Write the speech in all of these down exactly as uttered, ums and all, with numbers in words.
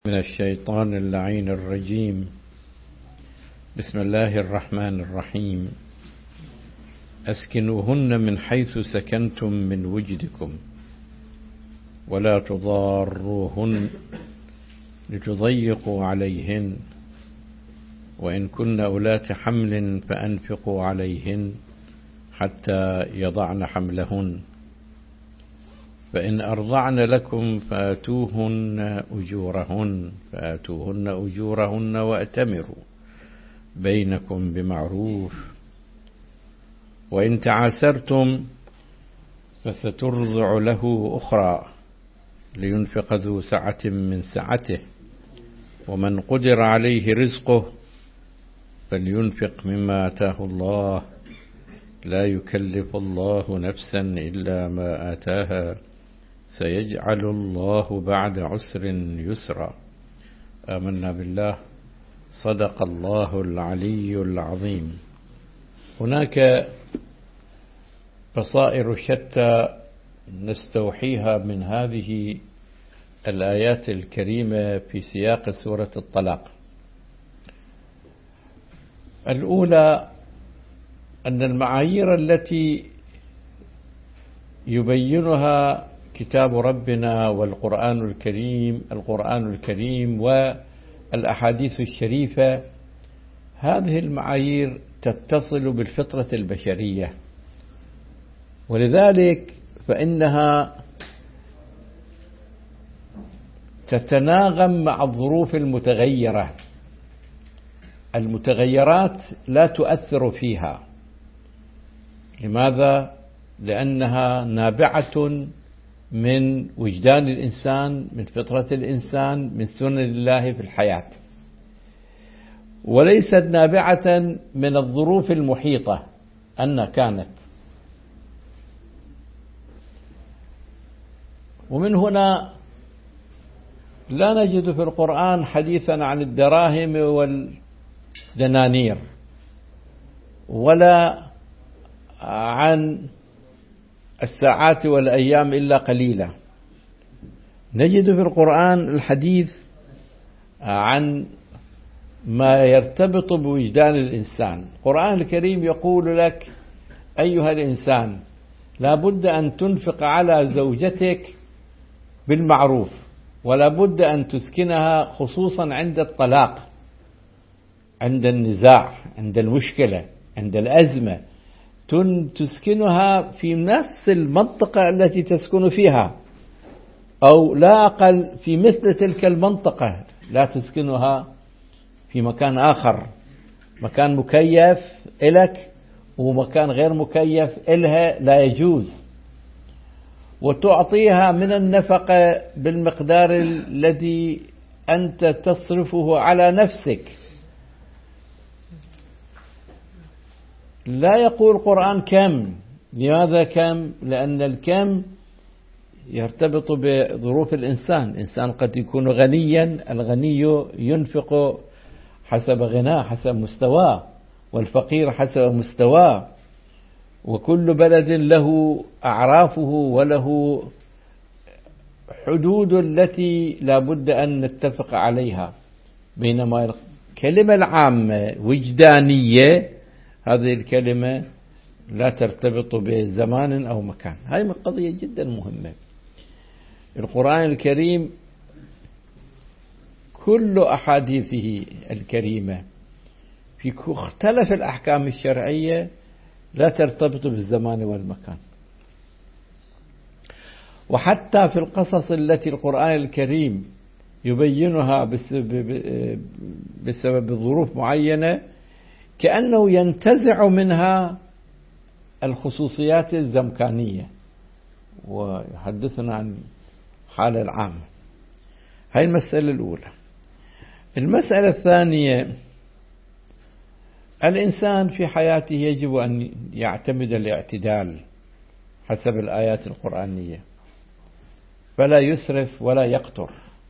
من الشيطان اللعين الرجيم. بسم الله الرحمن الرحيم. أسكنوهن من حيث سكنتم من وجدكم ولا تضاروهن لتضيقوا عليهن وإن كن أولات حمل فأنفقوا عليهن حتى يضعن حملهن فإن أرضعن لكم فآتوهن أجورهن فآتوهن أجورهن وأتمروا بينكم بمعروف وإن تعاسرتم فسترضع له أخرى لينفق ذو سعة من سعته ومن قدر عليه رزقه فلينفق مما آتاه الله لا يكلف الله نفسا إلا ما آتاها سيجعل الله بعد عسر يسرا. آمنا بالله. صدق الله العلي العظيم. هناك بصائر شتى نستوحيها من هذه الآيات الكريمة في سياق سورة الطلاق. الأولى أن المعايير التي يبينها كتاب ربنا والقرآن الكريم القرآن الكريم والأحاديث الشريفة، هذه المعايير تتصل بالفطرة البشرية، ولذلك فإنها تتناغم مع الظروف المتغيرة. المتغيرات لا تؤثر فيها. لماذا؟ لأنها نابعة من وجدان الإنسان، من فطرة الإنسان، من سنن الله في الحياة، وليست نابعة من الظروف المحيطة أن كانت. ومن هنا لا نجد في القرآن حديثا عن الدراهم والدنانير ولا عن الساعات والأيام إلا قليلة. نجد في القرآن الحديث عن ما يرتبط بوجدان الإنسان. القرآن الكريم يقول لك أيها الإنسان لا بد أن تنفق على زوجتك بالمعروف، ولا بد أن تسكنها خصوصا عند الطلاق، عند النزاع، عند المشكلة، عند الأزمة، تسكنها في نفس المنطقة التي تسكن فيها أو لا أقل في مثل تلك المنطقة، لا تسكنها في مكان آخر، مكان مكيف إلك ومكان غير مكيف إلها لا يجوز، وتعطيها من النفقة بالمقدار الذي أنت تصرفه على نفسك. لا يقول القرآن كم. لماذا كم؟ لأن الكم يرتبط بظروف الإنسان. الإنسان قد يكون غنيا، الغني ينفق حسب غناه، حسب مستواه، والفقير حسب مستواه، وكل بلد له أعرافه وله حدود التي لا بد أن نتفق عليها. بينما الكلمة العامة وجدانية، هذه الكلمة لا ترتبط بزمان أو مكان. هذه قضية جدا مهمة. القرآن الكريم كل أحاديثه الكريمة في مختلف الأحكام الشرعية لا ترتبط بالزمان والمكان. وحتى في القصص التي القرآن الكريم يبينها بسبب ظروف معينة كأنه ينتزع منها الخصوصيات الزمكانية ويحدثنا عن الحالة العامة. هاي المسألة الأولى. المسألة الثانية، الإنسان في حياته يجب أن يعتمد الاعتدال حسب الآيات القرآنية، فلا يسرف ولا يقتر،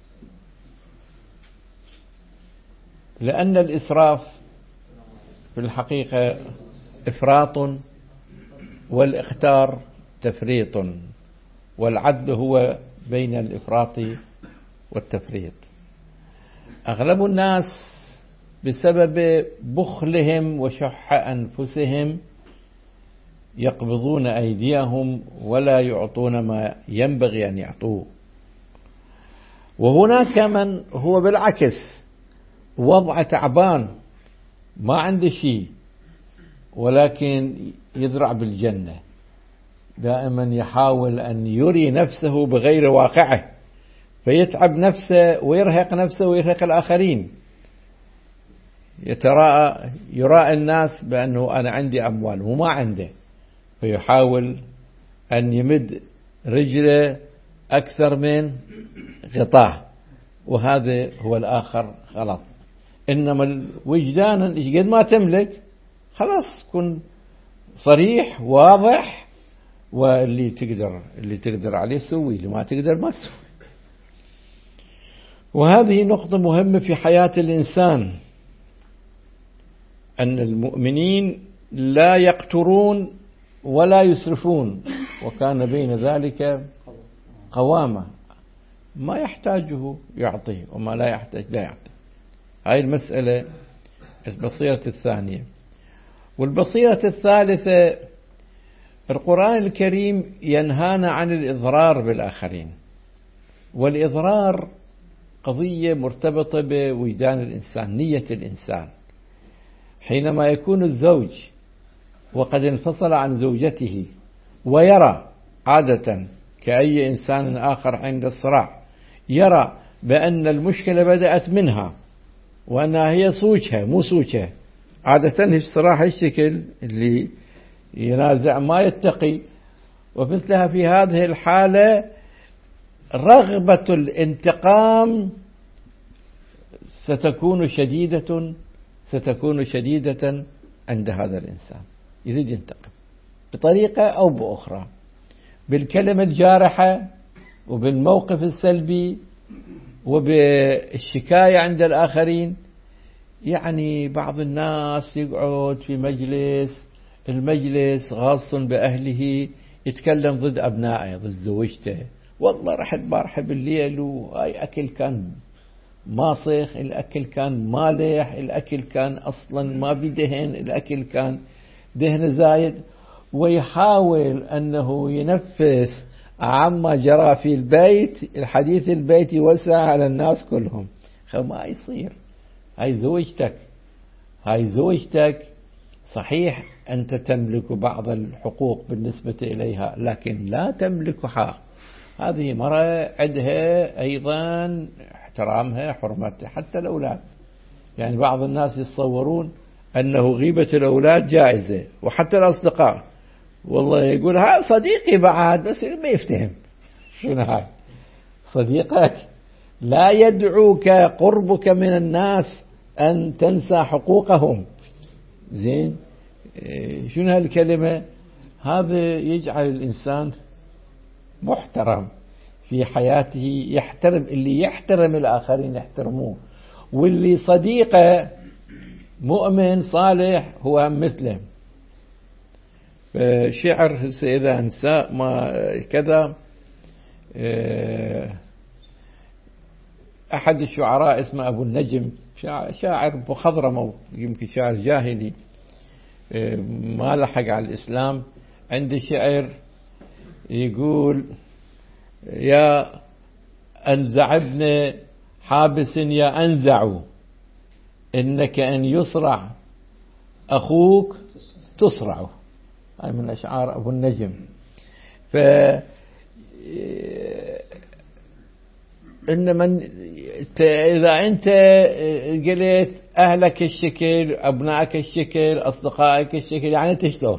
لأن الإسراف في الحقيقة إفراط، والإقتار تفريط، والعدل هو بين الإفراط والتفريط. أغلب الناس بسبب بخلهم وشح أنفسهم يقبضون أيديهم ولا يعطون ما ينبغي أن يعطوه. وهناك من هو بالعكس وضع تعبان ما عنده شيء ولكن يذرع بالجنة، دائما يحاول أن يري نفسه بغير واقعه فيتعب نفسه ويرهق نفسه ويرهق الآخرين. يتراءى يراء الناس بأنه أنا عندي أموال وما عنده، فيحاول أن يمد رجله أكثر من غطاه، وهذا هو الآخر غلط. إنما الوجدان قد ما تملك خلاص كن صريح واضح، واللي تقدر اللي تقدر عليه سوي، اللي ما تقدر ما تسوي. وهذه نقطة مهمة في حياة الإنسان، أن المؤمنين لا يقترون ولا يسرفون، وكان بين ذلك قوامة، ما يحتاجه يعطيه وما لا يحتاج لا يعطيه. هاي المسألة البصيرة الثانية. والبصيرة الثالثة، القرآن الكريم ينهانا عن الإضرار بالآخرين، والإضرار قضية مرتبطة بوجدان الإنسان، نية الإنسان. حينما يكون الزوج وقد انفصل عن زوجته ويرى عادة كأي إنسان آخر عند الصراع، يرى بأن المشكلة بدأت منها وأنها هي صوجها مو صوجها، عادة في الصراع الشكل اللي ينازع ما يتقي، ومثلها في هذه الحالة رغبة الانتقام ستكون شديدة ستكون شديدة عند هذا الإنسان، يريد ينتقم بطريقة أو بأخرى، بالكلمة الجارحة وبالموقف السلبي وبالشكاية عند الآخرين. يعني بعض الناس يقعد في مجلس، المجلس غاص بأهله، يتكلم ضد أبنائه ضد زوجته، والله رحت بارحة بالليل وهاي أكل كان ماسخ، الأكل كان مالح، الأكل كان أصلا ما بدهن، الأكل كان دهن زايد، ويحاول أنه ينفس عما جرى في البيت، الحديث البيت يوسع على الناس كلهم. ما يصير. هاي زوجتك هاي زوجتك صحيح أنت تملك بعض الحقوق بالنسبة إليها، لكن لا تملك حق. هذه مرة عندها أيضا احترامها حرمتها، حتى الأولاد. يعني بعض الناس يتصورون أنه غيبة الأولاد جائزة، وحتى الأصدقاء والله يقول ها صديقي بعد، بس ما يفتهم شنو هاي صديقك. لا يدعوك قربك من الناس أن تنسى حقوقهم. زين، شنو هالكلمة؟ هذا يجعل الإنسان محترم في حياته، يحترم اللي يحترم الآخرين يحترموه، واللي صديقه مؤمن صالح هو مثله. شعر إذا أنسى ما كذا، أحد الشعراء اسمه أبو النجم، شاعر مخضرم يمكن شاعر جاهلي ما لحق على الإسلام، عنده شعر يقول: يا أنزع ابن حابس يا أنزع، إنك أن يصرع أخوك تصرع. هاي من أشعار أبو النجم. ف إنما إذا أنت قلت أهلك الشكل، أبنائك الشكل، أصدقائك الشكل، يعني أنت شلون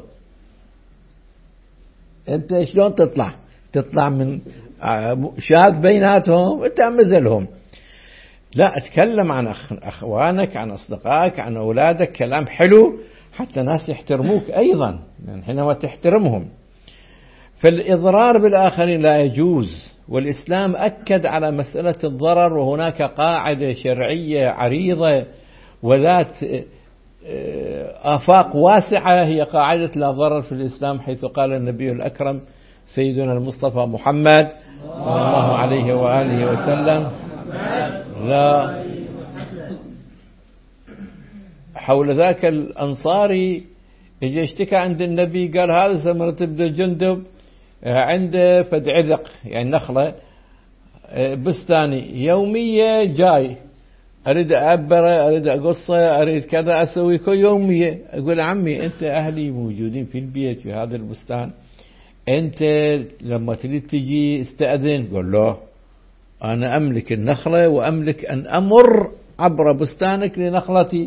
أنت شلون تطلع تطلع من شاذ بيناتهم، أنت مثلهم. لا، أتكلم عن أخوانك، عن أصدقائك، عن أولادك، كلام حلو حتى ناس يحترموك أيضا، يعني حينما تحترمهم. فالإضرار بالآخرين لا يجوز، والإسلام أكد على مسألة الضرر، وهناك قاعدة شرعية عريضة وذات آفاق واسعة هي قاعدة لا ضرر في الإسلام، حيث قال النبي الأكرم سيدنا المصطفى محمد صلى الله عليه وآله وسلم: لا حول ذاك الأنصاري يجي اشتكى عند النبي، قال هذا سمرة بن الجندب عنده فد عذق يعني نخلة بستاني يومية جاي أريد أعبره أريد أقصه أريد كذا أسوي كل يومية. أقول عمي أنت أهلي موجودين في البيت في هذا البستان، أنت لما تريد تجي استأذن. قال له أنا أملك النخلة وأملك أن أمر عبر بستانك لنخلتي.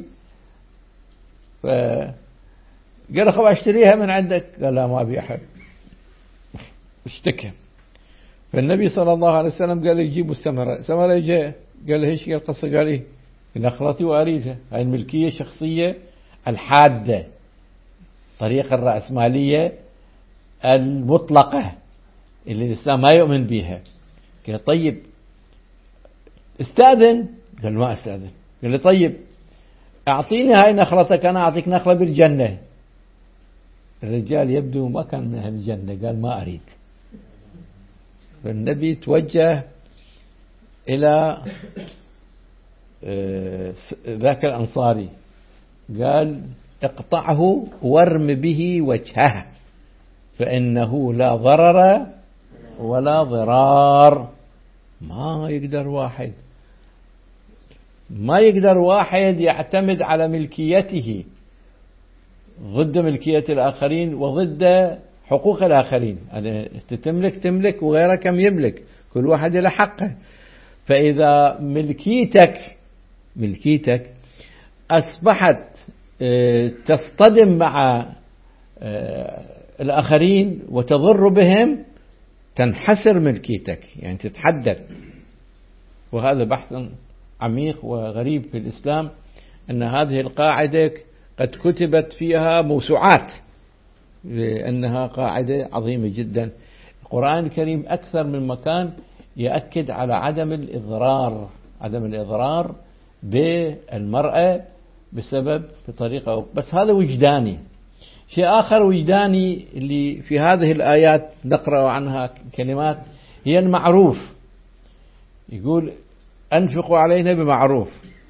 فقال خب أشتريها من عندك. قال لا ما أبي أحد. اشتكى. فالنبي صلى الله عليه وسلم قال يجيبوا السمرة. سمرة جاء قال له ايش القصة؟ قال ايه نخلتي وأريدها. هاي الملكية شخصية الحادة، طريقة الرأسمالية المطلقة اللي الإسلام ما يؤمن بها. قال طيب استأذن. قال ما استأذن. قال له طيب أعطيني هاي نخلتك أنا أعطيك نخلة بالجنة. الرجال يبدو ما كان من أهل الجنة، قال ما أريد. فالنبي توجه إلى ذاك الأنصاري قال اقطعه وارم به وجهه فإنه لا ضرر ولا ضرار. ما يقدر واحد ما يقدر واحد يعتمد على ملكيته ضد ملكية الآخرين وضد حقوق الآخرين. يعني تملك تملك وغيرك كم يملك، كل واحد له حقه. فإذا ملكيتك ملكيتك أصبحت تصطدم مع الآخرين وتضر بهم تنحسر ملكيتك، يعني تتحدد. وهذا بحث عميق وغريب في الإسلام، أن هذه القاعدة قد كتبت فيها موسوعات لأنها قاعدة عظيمة جدا. القرآن الكريم أكثر من مكان يأكد على عدم الإضرار عدم الإضرار بالمرأة بسبب بطريقة. بس هذا وجداني. شيء آخر وجداني اللي في هذه الآيات نقرأ عنها كلمات هي المعروف. يقول أنفقوا علينا بمعروف،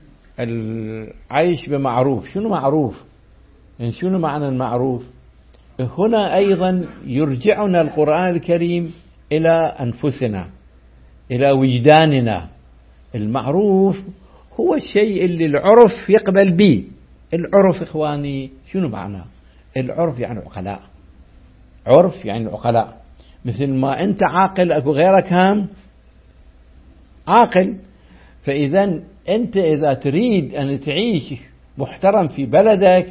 العيش بمعروف. شنو معروف؟ يعني شنو معنى المعروف؟ هنا أيضا يرجعنا القرآن الكريم إلى أنفسنا، إلى وجداننا. المعروف هو الشيء اللي العرف يقبل به. العرف إخواني شنو معناه؟ العرف يعني عقلاء. عرف يعني عقلاء. مثل ما أنت عاقل أكو غيرك هم عاقل. فإذا أنت إذا تريد أن تعيش محترم في بلدك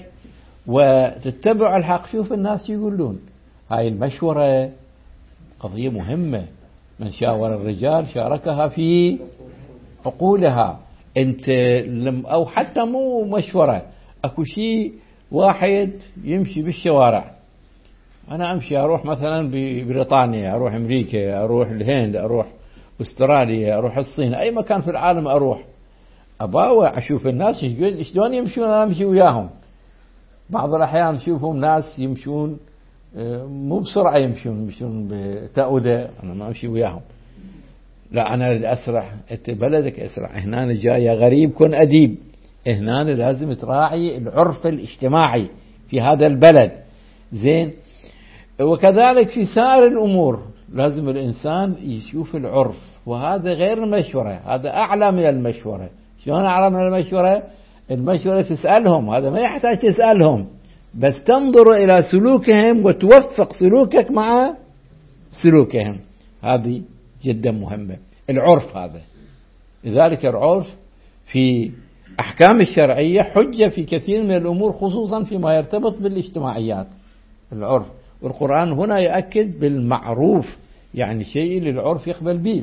وتتبع الحق، شوف الناس يقولون. هاي المشورة قضية مهمة. من شاور الرجال شاركها في عقولها. أنت لم أو حتى مو مشورة، أكو شيء واحد يمشي بالشوارع. أنا أمشي أروح مثلا ببريطانيا، أروح أمريكا، أروح الهند، أروح أستراليا، أروح الصين، أي مكان في العالم أروح، أباوع أشوف الناس شلون يمشون، أنا أمشي وياهم. بعض الأحيان نشوفهم ناس يمشون مو بسرعة، يمشون يمشون بتأودة، أنا ما أمشي وياهم. لا أنا أريد أسرع. أنت بلدك أسرع. هنا جاي غريب كن أديب. هنا لازم تراعي العرف الاجتماعي في هذا البلد. زين. وكذلك في سائر الأمور لازم الإنسان يشوف العرف، وهذا غير المشورة، هذا أعلى من المشورة. شلون أعلى من المشورة؟ المشورة تسألهم، هذا ما يحتاج تسألهم، بس تنظر إلى سلوكهم وتوفق سلوكك مع سلوكهم. هذه جدا مهمة. العرف هذا. لذلك العرف في أحكام الشرعية حجة في كثير من الأمور، خصوصا فيما يرتبط بالاجتماعيات. العرف. والقرآن هنا يأكد بالمعروف، يعني شيء للعرف يقبل به.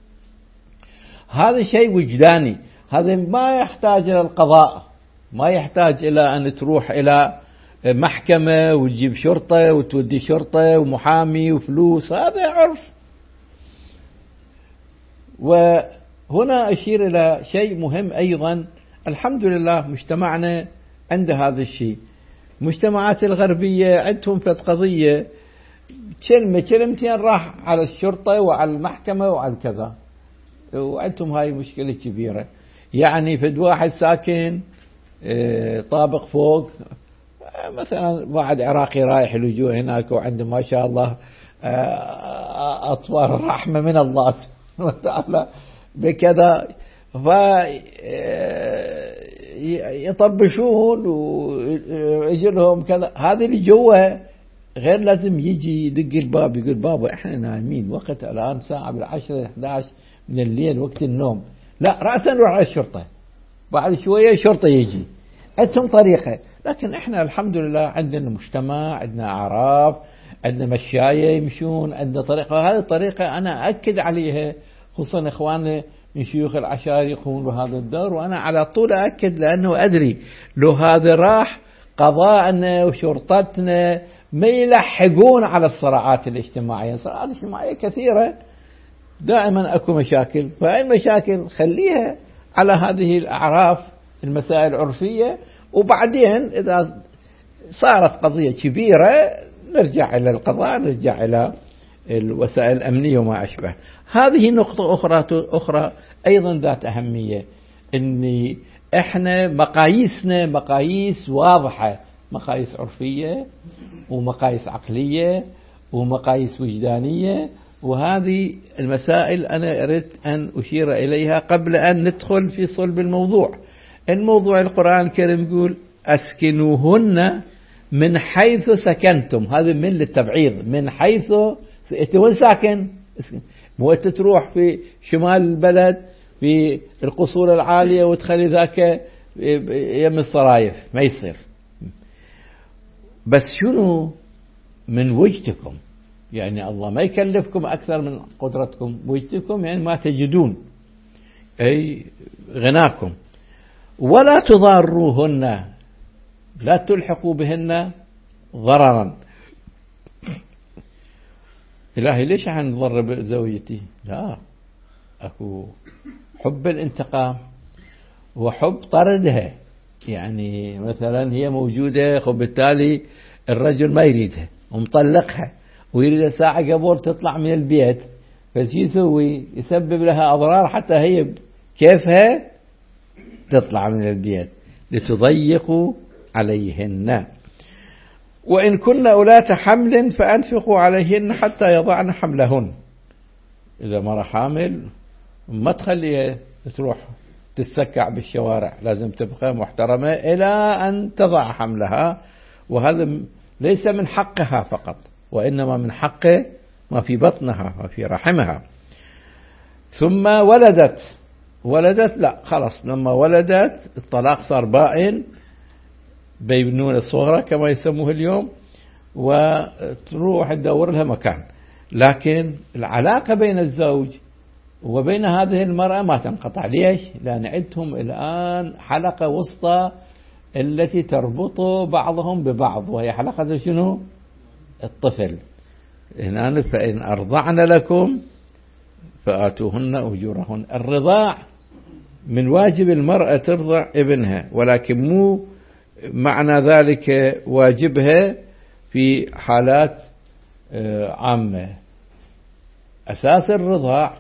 هذا شيء وجداني. هذا ما يحتاج إلى القضاء، ما يحتاج إلى أن تروح إلى محكمة وتجيب شرطة وتودي شرطة ومحامي وفلوس. هذا عرف. وهنا أشير إلى شيء مهم أيضا. الحمد لله مجتمعنا عند هذا الشيء. مجتمعات الغربية عندهم في قضية كلمة كلمتين راح على الشرطة وعلى المحكمة وعلى كذا، وعندهم هاي مشكلة كبيرة. يعني فد واحد ساكن طابق فوق، مثلا واحد عراقي رايح الوجوه هناك وعنده ما شاء الله أطوار رحمة من الله سبحانه وتعالى بكذا، فيطبشون ويجي لهم كذا. هذه اللي جوا غير لازم يجي يدق الباب يقول بابا احنا نايمين، وقت الآن ساعة بالعشرة إحدى عشر من الليل وقت النوم، لا رأسا نروح على الشرطة، بعد شوية شرطة يجي، عندهم طريقة. لكن احنا الحمد لله عندنا مجتمع، عندنا أعراف، عندنا مشاية يمشون، عندنا طريقة. هذه الطريقة أنا أكد عليها، خصوصا إخواننا من شيوخ العشائر يقومون بهذا الدور، وأنا على طول أكد لأنه أدري لو هذا راح قضاءنا وشرطتنا ما يلحقون على الصراعات الاجتماعية. الصراعات الاجتماعية كثيرة، دائما أكو مشاكل، فأي مشاكل خليها على هذه الأعراف، المسائل العرفية، وبعدين إذا صارت قضية كبيرة نرجع إلى القضاء، نرجع إلى الوسائل الأمنية وما أشبه. هذه نقطة أخرى أخرى أيضا ذات أهمية، إن إحنا مقاييسنا مقاييس واضحة، مقاييس عرفية ومقاييس عقلية ومقاييس وجدانية، وهذه المسائل أنا أردت أن أشير إليها قبل أن ندخل في صلب الموضوع. الموضوع القرآن الكريم يقول أسكنوهن من حيث سكنتم، هذا من للتبعيض، من حيث أنت وين ساكن؟ مو أنت تروح في شمال البلد في القصور العالية وتخلي ذاك يم الصرايف، ما يصير. بس شنو؟ من وجدكم، يعني الله ما يكلفكم أكثر من قدرتكم، وجدكم يعني ما تجدون، أي غناكم. ولا تضاروهن، لا تلحقوا بهن ضررا. إلهي ليش حنضر بزوجتي؟ لا، أكو حب الانتقام وحب طردها، يعني مثلا هي موجودة وبالتالي الرجل ما يريدها ومطلقها ويريد ساعة قبل تطلع من البيت، فشي يسوي؟ يسبب لها أضرار حتى هي كيفها تطلع من البيت، لتضيقوا عليهن. وإن كن أولات حمل فأنفقوا عليهن حتى يضعن حملهن. إذا مرة حامل ما تخليها تروح تتسكع بالشوارع، لازم تبقى محترمة إلى أن تضع حملها، وهذا ليس من حقها فقط، وإنما من حق ما في بطنها وفي رحمها. ثم ولدت ولدت لا خلاص، لما ولدت الطلاق صار بائن، بيبنون الصغرى كما يسموه اليوم، وتروح تدور لها مكان. لكن العلاقة بين الزوج وبين هذه المرأة ما تنقطع. ليش؟ لأن عندهم الآن حلقة وسطى التي تربط بعضهم ببعض، وهي حلقة شنو؟ الطفل. هنا فإن أرضعن لكم فآتوهن أجورهن. الرضاع من واجب المرأة ترضع ابنها، ولكن مو معنى ذلك واجبها في حالات عامة. أساس الرضاع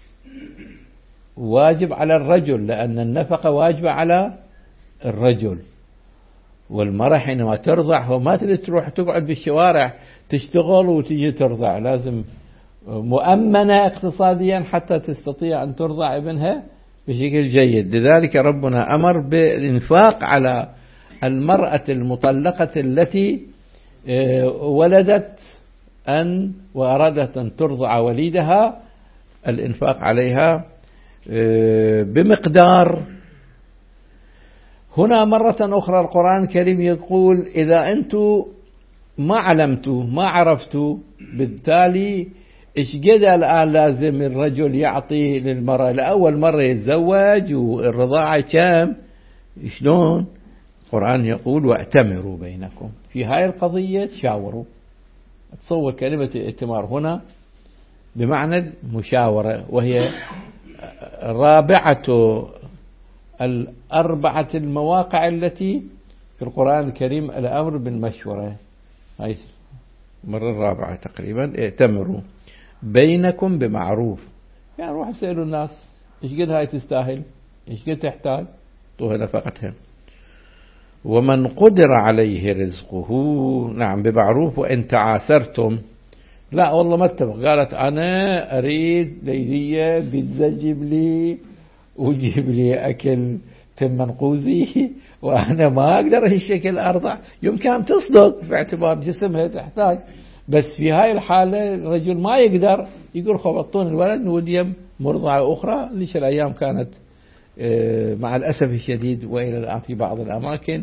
واجب على الرجل، لأن النفقة واجبة على الرجل، والمرأة حينما ترضع هو ما تريد تروح تقعد بالشوارع تشتغل وتجي ترضع، لازم مؤمنة اقتصاديا حتى تستطيع أن ترضع ابنها بشكل جيد. لذلك ربنا أمر بالإنفاق على المرأة المطلقة التي ولدت أن وأرادت أن ترضع وليدها، الإنفاق عليها بمقدار. هنا مرة أخرى القرآن الكريم يقول إذا أنتم ما علمتوا ما عرفتوا، بالتالي إيش قد الآن لازم الرجل يعطي للمرأة؟ لأول مرة يتزوج والرضاعة كم؟ شلون؟ القرآن يقول وأتمروا بينكم في هاي القضية، تشاوروا. تصور كلمة ائتمار هنا بمعنى المشاورة، وهي رابعة الأربعة المواقع التي في القرآن الكريم الأمر بالمشورة. هاي مرة الرابعة تقريبا. ائتمروا بينكم بمعروف، يعني روح اسألوا الناس ايش قد هاي تستاهل، ايش قد تحتاج، طوها نفقتها. ومن قدر عليه رزقه نعم بمعروف وإن تعاسرتم. لا والله ما اتفق، قالت أنا أريد ليلية بيتزا جيب لي وجيب لي أكل تم منقوزي وأنا ما أقدر هالشكل أرضع. يمكن أن تصدق باعتبار جسمها تحتاج، بس في هاي الحالة الرجل ما يقدر يقول خب اعطوني الولد وديم مرضعة أخرى. ليش الأيام كانت مع الأسف الشديد وإلى الآن في بعض الأماكن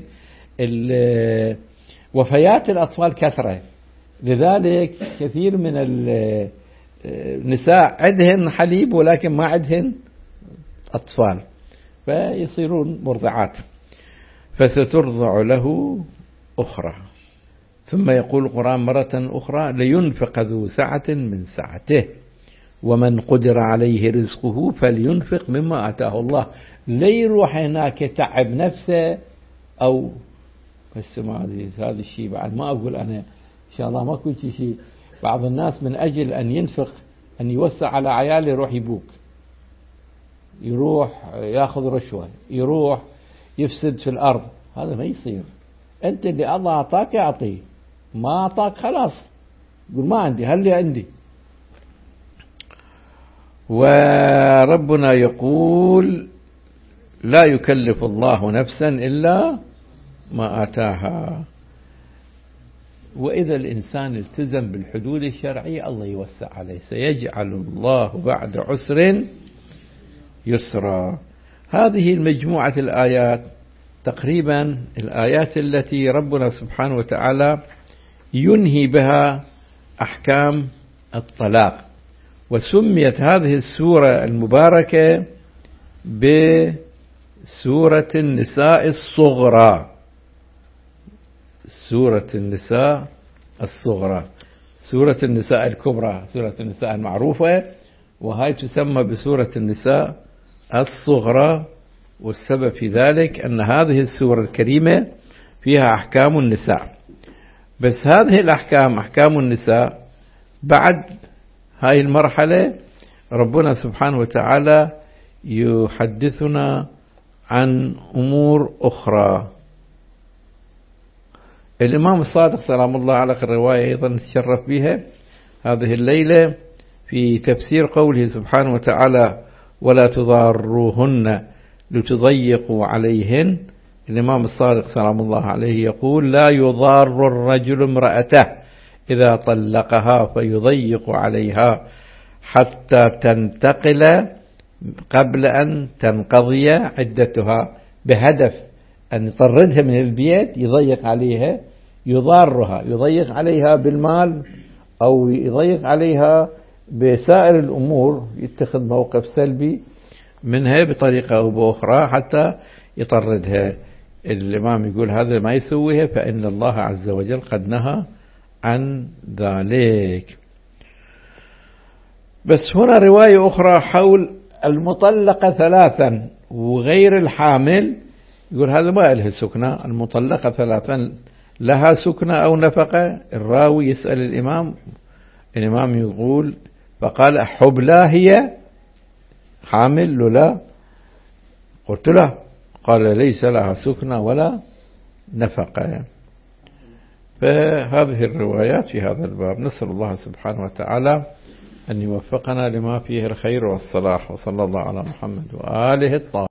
وفيات الأطفال كثرة، لذلك كثير من النساء عندهن حليب ولكن ما عندهن أطفال فيصيرون مرضعات. فسترضع له أخرى. ثم يقول القرآن مرة أخرى لينفق ذو سعة من سعته ومن قدر عليه رزقه فلينفق مما آتاه الله. ليروح هناك تعب نفسه أو بس ما أدري هذا الشيء بعد ما أقول أنا إن شاء الله ما كل شيء. بعض الناس من أجل أن ينفق أن يوسع على عياله يروح يبوك، يروح ياخذ رشوة، يروح يفسد في الأرض. هذا ما يصير. أنت اللي الله أعطاك يعطيه، ما أعطاك خلاص يقول ما عندي هل لي عندي. وربنا يقول لا يكلف الله نفسا إلا ما آتاها. وإذا الإنسان التزم بالحدود الشرعية الله يوسع عليه، سيجعل الله بعد عسر يسرا. هذه المجموعة الآيات تقريبا الآيات التي ربنا سبحانه وتعالى ينهي بها أحكام الطلاق. وسميت هذه السورة المباركة بسورة النساء الصغرى. سورة النساء الصغرى، سورة النساء الكبرى سورة النساء المعروفة، وهي تسمى بسورة النساء الصغرى. والسبب في ذلك أن هذه السورة الكريمة فيها أحكام النساء، بس هذه الأحكام أحكام النساء بعد هاي المرحلة ربنا سبحانه وتعالى يحدثنا عن أمور أخرى. الإمام الصادق سلام الله عليه الرواية أيضا نتشرف بها هذه الليلة في تفسير قوله سبحانه وتعالى ولا تضاروهن لتضيقوا عليهن. الإمام الصادق سلام الله عليه يقول لا يضار الرجل امرأته إذا طلقها فيضيق عليها حتى تنتقل قبل أن تنقضي عدتها، بهدف أن يطردها من البيت يضيق عليها، يضارها يضيق عليها بالمال أو يضيق عليها بسائر الأمور، يتخذ موقف سلبي منها بطريقة أو بأخرى حتى يطردها. الإمام يقول هذا ما يسويها فإن الله عز وجل قد نهى عن ذلك. بس هنا رواية أخرى حول المطلقة ثلاثا وغير الحامل، يقول هذا ما لها سكنة. المطلقة ثلاثا لها سكنة أو نفقة. الراوي يسأل الإمام، الإمام يقول فقال حبلى هي حامل له لا؟ قلت له، قال ليس لها سكنة ولا نفقة. فهذه الروايات في هذا الباب. نسأل الله سبحانه وتعالى أن يوفقنا لما فيه الخير والصلاح، وصلى الله على محمد وآله الطاهرين.